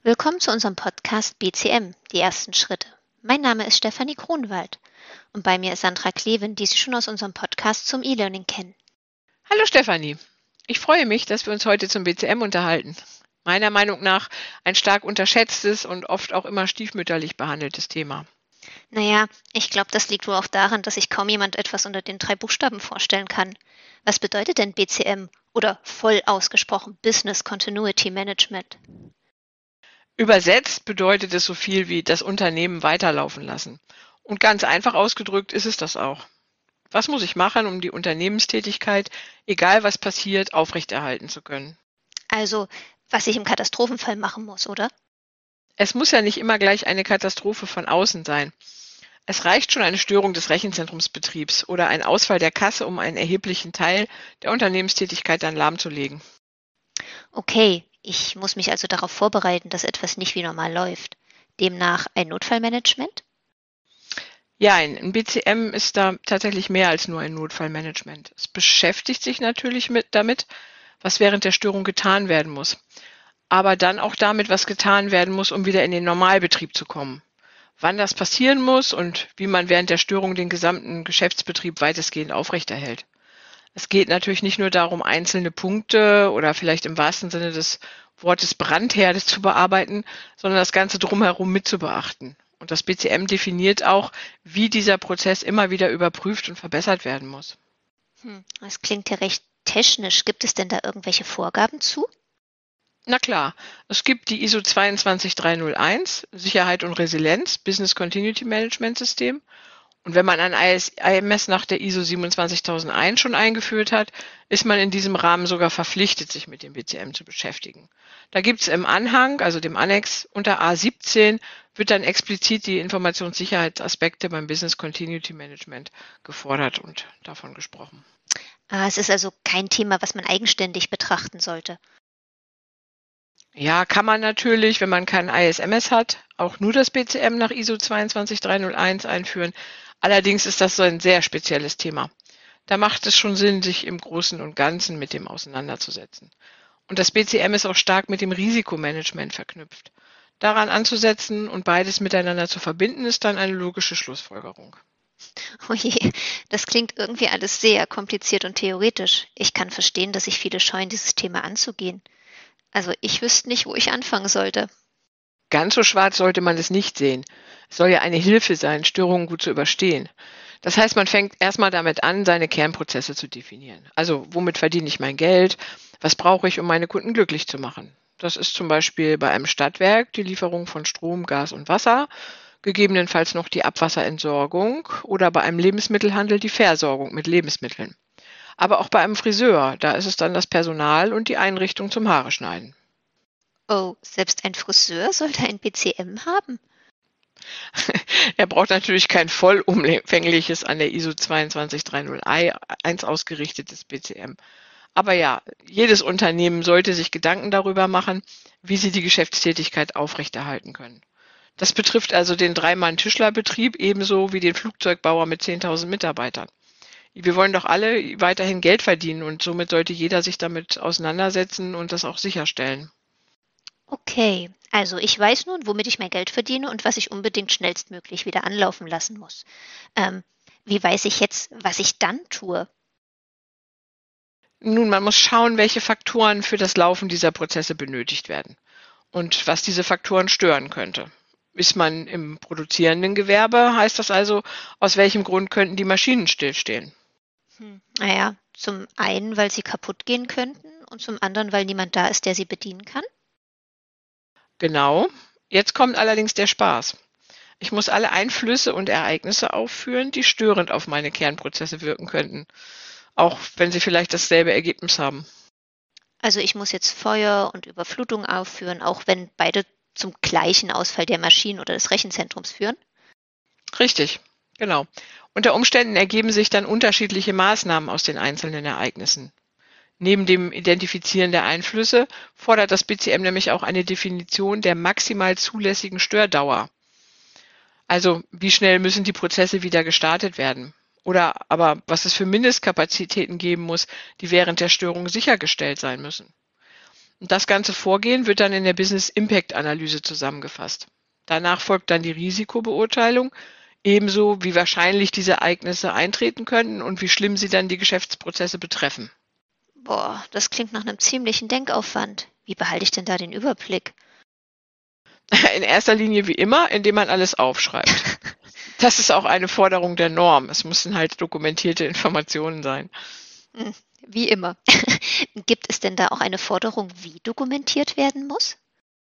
Willkommen zu unserem Podcast BCM, die ersten Schritte. Mein Name ist Stefanie Kronwald und bei mir ist Sandra Kleven, die Sie schon aus unserem Podcast zum E-Learning kennen. Hallo Stefanie, ich freue mich, dass wir uns heute zum BCM unterhalten. Meiner Meinung nach ein stark unterschätztes und oft auch immer stiefmütterlich behandeltes Thema. Naja, ich glaube, das liegt wohl auch daran, dass sich kaum jemand etwas unter den 3 Buchstaben vorstellen kann. Was bedeutet denn BCM oder voll ausgesprochen Business Continuity Management? Übersetzt bedeutet es so viel wie das Unternehmen weiterlaufen lassen. Und ganz einfach ausgedrückt ist es das auch. Was muss ich machen, um die Unternehmenstätigkeit, egal was passiert, aufrechterhalten zu können? Also, was ich im Katastrophenfall machen muss, oder? Es muss ja nicht immer gleich eine Katastrophe von außen sein. Es reicht schon eine Störung des Rechenzentrumsbetriebs oder ein Ausfall der Kasse, um einen erheblichen Teil der Unternehmenstätigkeit dann lahmzulegen. Okay, ich muss mich also darauf vorbereiten, dass etwas nicht wie normal läuft. Demnach ein Notfallmanagement? Ja, ein BCM ist da tatsächlich mehr als nur ein Notfallmanagement. Es beschäftigt sich natürlich damit, was während der Störung getan werden muss, aber dann auch damit, was getan werden muss, um wieder in den Normalbetrieb zu kommen. Wann das passieren muss und wie man während der Störung den gesamten Geschäftsbetrieb weitestgehend aufrechterhält. Es geht natürlich nicht nur darum, einzelne Punkte oder vielleicht im wahrsten Sinne des Wortes Brandherde zu bearbeiten, sondern das Ganze drumherum mit zu beachten. Und das BCM definiert auch, wie dieser Prozess immer wieder überprüft und verbessert werden muss. Das klingt ja recht technisch. Gibt es denn da irgendwelche Vorgaben zu? Na klar, es gibt die ISO 22301, Sicherheit und Resilienz, Business Continuity Management System. Und wenn man ein IMS nach der ISO 27001 schon eingeführt hat, ist man in diesem Rahmen sogar verpflichtet, sich mit dem BCM zu beschäftigen. Da gibt es im Anhang, also dem Annex unter A17, wird dann explizit die Informationssicherheitsaspekte beim Business Continuity Management gefordert und davon gesprochen. Es ist also kein Thema, was man eigenständig betrachten sollte. Ja, kann man natürlich, wenn man kein ISMS hat, auch nur das BCM nach ISO 22301 einführen. Allerdings ist das so ein sehr spezielles Thema. Da macht es schon Sinn, sich im Großen und Ganzen mit dem auseinanderzusetzen. Und das BCM ist auch stark mit dem Risikomanagement verknüpft. Daran anzusetzen und beides miteinander zu verbinden, ist dann eine logische Schlussfolgerung. Oh je, das klingt irgendwie alles sehr kompliziert und theoretisch. Ich kann verstehen, dass sich viele scheuen, dieses Thema anzugehen. Also ich wüsste nicht, wo ich anfangen sollte. Ganz so schwarz sollte man es nicht sehen. Es soll ja eine Hilfe sein, Störungen gut zu überstehen. Das heißt, man fängt erstmal damit an, seine Kernprozesse zu definieren. Also, womit verdiene ich mein Geld? Was brauche ich, um meine Kunden glücklich zu machen? Das ist zum Beispiel bei einem Stadtwerk die Lieferung von Strom, Gas und Wasser, gegebenenfalls noch die Abwasserentsorgung oder bei einem Lebensmittelhandel die Versorgung mit Lebensmitteln. Aber auch bei einem Friseur, da ist es dann das Personal und die Einrichtung zum Haare schneiden. Oh, selbst ein Friseur sollte ein BCM haben? Er braucht natürlich kein vollumfängliches an der ISO 22301 ausgerichtetes BCM. Aber ja, jedes Unternehmen sollte sich Gedanken darüber machen, wie sie die Geschäftstätigkeit aufrechterhalten können. Das betrifft also den Dreimann-Tischlerbetrieb ebenso wie den Flugzeugbauer mit 10.000 Mitarbeitern. Wir wollen doch alle weiterhin Geld verdienen und somit sollte jeder sich damit auseinandersetzen und das auch sicherstellen. Okay, also ich weiß nun, womit ich mein Geld verdiene und was ich unbedingt schnellstmöglich wieder anlaufen lassen muss. Ähm, Wie weiß ich jetzt, was ich dann tue? Nun, man muss schauen, welche Faktoren für das Laufen dieser Prozesse benötigt werden und was diese Faktoren stören könnte. Ist man im produzierenden Gewerbe, heißt das also, aus welchem Grund könnten die Maschinen stillstehen? Naja, zum einen, weil sie kaputt gehen könnten und zum anderen, weil niemand da ist, der sie bedienen kann. Genau. Jetzt kommt allerdings der Spaß. Ich muss alle Einflüsse und Ereignisse aufführen, die störend auf meine Kernprozesse wirken könnten, auch wenn sie vielleicht dasselbe Ergebnis haben. Also ich muss jetzt Feuer und Überflutung aufführen, auch wenn beide zum gleichen Ausfall der Maschinen oder des Rechenzentrums führen. Richtig, genau. Unter Umständen ergeben sich dann unterschiedliche Maßnahmen aus den einzelnen Ereignissen. Neben dem Identifizieren der Einflüsse fordert das BCM nämlich auch eine Definition der maximal zulässigen Stördauer. Also wie schnell müssen die Prozesse wieder gestartet werden? Oder aber was es für Mindestkapazitäten geben muss, die während der Störung sichergestellt sein müssen. Und das ganze Vorgehen wird dann in der Business Impact Analyse zusammengefasst. Danach folgt dann die Risikobeurteilung, ebenso wie wahrscheinlich diese Ereignisse eintreten könnten und wie schlimm sie dann die Geschäftsprozesse betreffen. Boah, das klingt nach einem ziemlichen Denkaufwand. Wie behalte ich denn da den Überblick? In erster Linie wie immer, indem man alles aufschreibt. Das ist auch eine Forderung der Norm. Es müssen halt dokumentierte Informationen sein. Wie immer. Gibt es denn da auch eine Forderung, wie dokumentiert werden muss?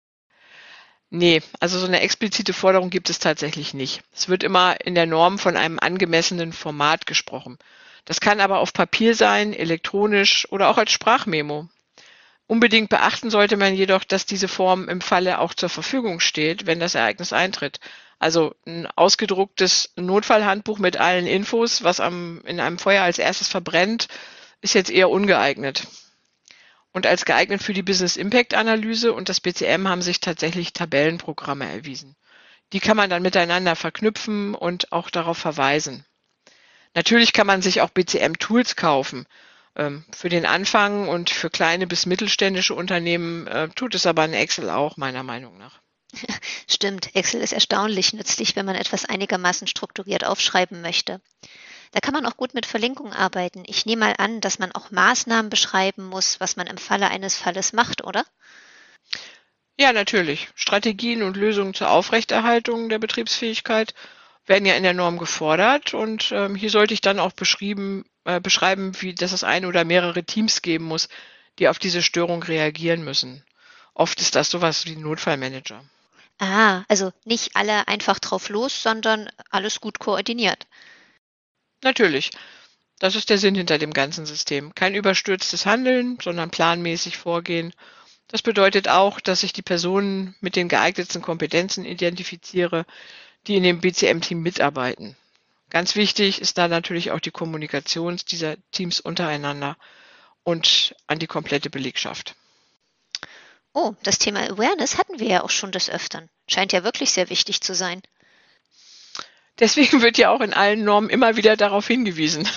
Nee, also so eine explizite Forderung gibt es tatsächlich nicht. Es wird immer in der Norm von einem angemessenen Format gesprochen. Das kann aber auf Papier sein, elektronisch oder auch als Sprachmemo. Unbedingt beachten sollte man jedoch, dass diese Form im Falle auch zur Verfügung steht, wenn das Ereignis eintritt. Also ein ausgedrucktes Notfallhandbuch mit allen Infos, was in einem Feuer als erstes verbrennt, ist jetzt eher ungeeignet. Und als geeignet für die Business Impact Analyse und das BCM haben sich tatsächlich Tabellenprogramme erwiesen. Die kann man dann miteinander verknüpfen und auch darauf verweisen. Natürlich kann man sich auch BCM-Tools kaufen. Für den Anfang und für kleine bis mittelständische Unternehmen tut es aber ein Excel auch, meiner Meinung nach. Stimmt, Excel ist erstaunlich nützlich, wenn man etwas einigermaßen strukturiert aufschreiben möchte. Da kann man auch gut mit Verlinkungen arbeiten. Ich nehme mal an, dass man auch Maßnahmen beschreiben muss, was man im Falle eines Falles macht, oder? Ja, natürlich. Strategien und Lösungen zur Aufrechterhaltung der Betriebsfähigkeit werden ja in der Norm gefordert und hier sollte ich dann auch beschreiben, wie dass es ein oder mehrere Teams geben muss, die auf diese Störung reagieren müssen. Oft ist das sowas wie ein Notfallmanager. Ah, also nicht alle einfach drauf los, sondern alles gut koordiniert. Natürlich, das ist der Sinn hinter dem ganzen System. Kein überstürztes Handeln, sondern planmäßig vorgehen. Das bedeutet auch, dass ich die Personen mit den geeignetsten Kompetenzen identifiziere, die in dem BCM-Team mitarbeiten. Ganz wichtig ist da natürlich auch die Kommunikation dieser Teams untereinander und an die komplette Belegschaft. Oh, das Thema Awareness hatten wir ja auch schon des Öfteren. Scheint ja wirklich sehr wichtig zu sein. Deswegen wird ja auch in allen Normen immer wieder darauf hingewiesen.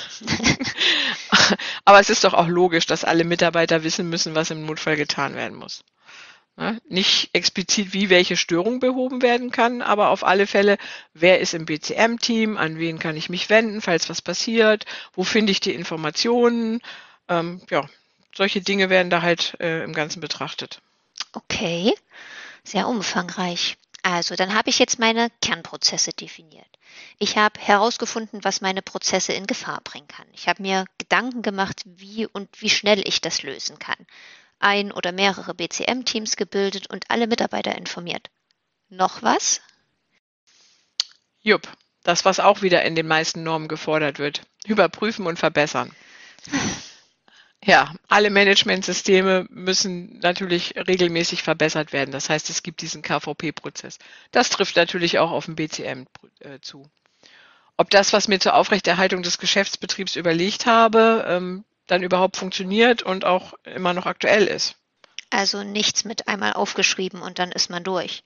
Aber es ist doch auch logisch, dass alle Mitarbeiter wissen müssen, was im Notfall getan werden muss. Nicht explizit, wie welche Störung behoben werden kann, aber auf alle Fälle, wer ist im BCM-Team, an wen kann ich mich wenden, falls was passiert, wo finde ich die Informationen. Ja, solche Dinge werden da halt im Ganzen betrachtet. Okay, sehr umfangreich. Also, dann habe ich jetzt meine Kernprozesse definiert. Ich habe herausgefunden, was meine Prozesse in Gefahr bringen kann. Ich habe mir Gedanken gemacht, wie und wie schnell ich das lösen kann. Ein oder mehrere BCM-Teams gebildet und alle Mitarbeiter informiert. Noch was? Jupp, das, was auch wieder in den meisten Normen gefordert wird. Überprüfen und verbessern. Ja, alle Managementsysteme müssen natürlich regelmäßig verbessert werden. Das heißt, es gibt diesen KVP-Prozess. Das trifft natürlich auch auf den BCM zu. Ob das, was mir zur Aufrechterhaltung des Geschäftsbetriebs überlegt habe, dann überhaupt funktioniert und auch immer noch aktuell ist. Also nichts mit einmal aufgeschrieben und dann ist man durch.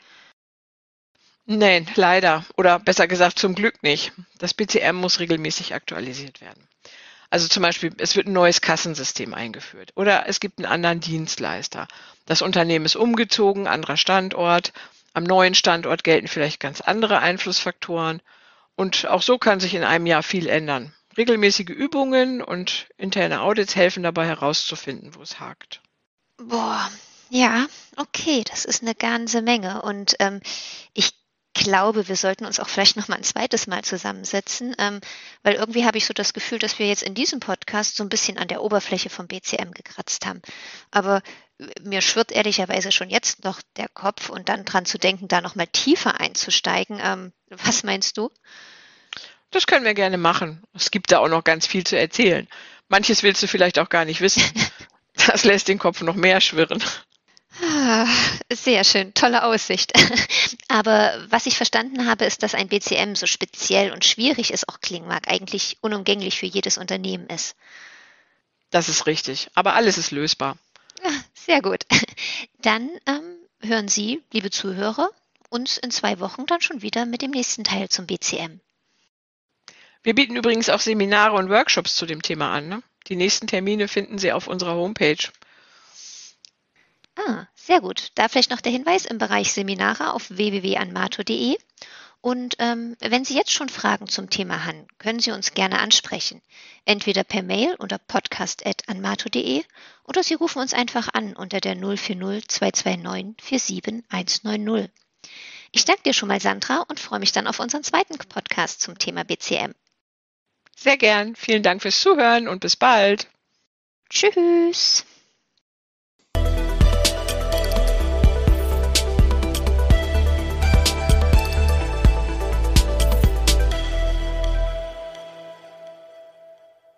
Nein, leider. Oder besser gesagt, zum Glück nicht. Das BCM muss regelmäßig aktualisiert werden. Also zum Beispiel, es wird ein neues Kassensystem eingeführt oder es gibt einen anderen Dienstleister. Das Unternehmen ist umgezogen, anderer Standort. Am neuen Standort gelten vielleicht ganz andere Einflussfaktoren. Und auch so kann sich in einem Jahr viel ändern. Regelmäßige Übungen und interne Audits helfen dabei herauszufinden, wo es hakt. Boah, ja, okay, das ist eine ganze Menge. Und ich glaube, wir sollten uns auch vielleicht noch mal ein zweites Mal zusammensetzen, weil irgendwie habe ich so das Gefühl, dass wir jetzt in diesem Podcast so ein bisschen an der Oberfläche vom BCM gekratzt haben. Aber mir schwirrt ehrlicherweise schon jetzt noch der Kopf und dann dran zu denken, da noch mal tiefer einzusteigen. Was meinst du? Das können wir gerne machen. Es gibt da auch noch ganz viel zu erzählen. Manches willst du vielleicht auch gar nicht wissen. Das lässt den Kopf noch mehr schwirren. Ah, sehr schön, tolle Aussicht. Aber was ich verstanden habe, ist, dass ein BCM, so speziell und schwierig es auch klingen mag, eigentlich unumgänglich für jedes Unternehmen ist. Das ist richtig. Aber alles ist lösbar. Ja, sehr gut. Dann hören Sie, liebe Zuhörer, uns in 2 Wochen dann schon wieder mit dem nächsten Teil zum BCM. Wir bieten übrigens auch Seminare und Workshops zu dem Thema an. Ne? Die nächsten Termine finden Sie auf unserer Homepage. Sehr gut. Da vielleicht noch der Hinweis im Bereich Seminare auf www.anmato.de. Und wenn Sie jetzt schon Fragen zum Thema haben, können Sie uns gerne ansprechen. Entweder per Mail unter podcast.anmato.de oder Sie rufen uns einfach an unter der 040 229 47190. Ich danke dir schon mal, Sandra, und freue mich dann auf unseren zweiten Podcast zum Thema BCM. Sehr gern. Vielen Dank fürs Zuhören und bis bald. Tschüss.